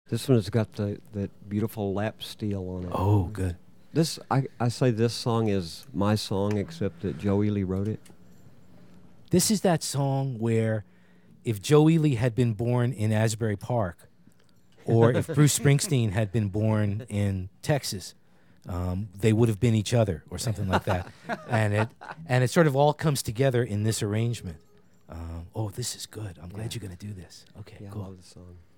This one has got that beautiful lap steel on it. Oh, good. I say this song is my song, except that Joe Ely wrote it. This is that song where if Joe Ely had been born in Asbury Park, or if Bruce Springsteen had been born in Texas, they would have been each other, or something like that. and it sort of all comes together in this arrangement. Oh, this is good. I'm glad you're going to do this. Okay, Yeah, cool. I love the song.